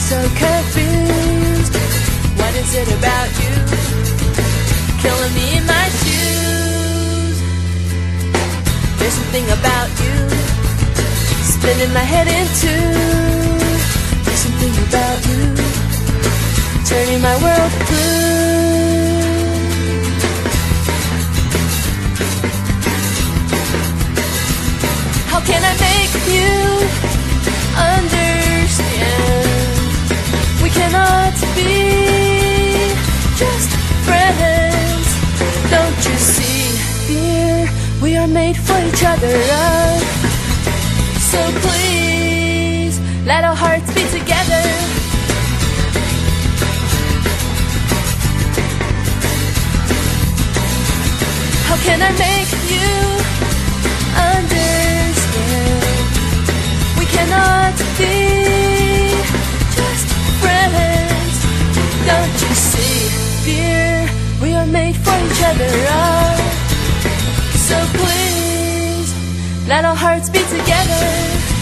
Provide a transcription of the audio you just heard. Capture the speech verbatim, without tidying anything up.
so confused. What is it about you, killing me in my shoes? There's something about you, spinning my head in two. There's something about you, turning my world blue. How can I make you understand? We cannot be just friends. Don't you see, dear, we are made for each other. So please, let our hearts be together. How can I make you understand? We cannot be just friends. Don't you see, dear, we are made for each other. Oh, so please, let our hearts be together.